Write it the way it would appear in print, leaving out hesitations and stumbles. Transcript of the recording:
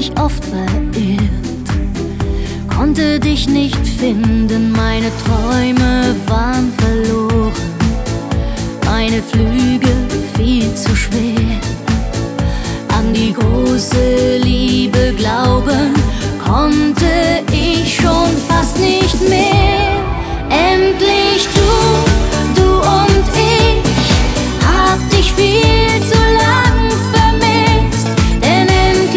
mich oft verirrt, konnte dich nicht finden, meine Träume waren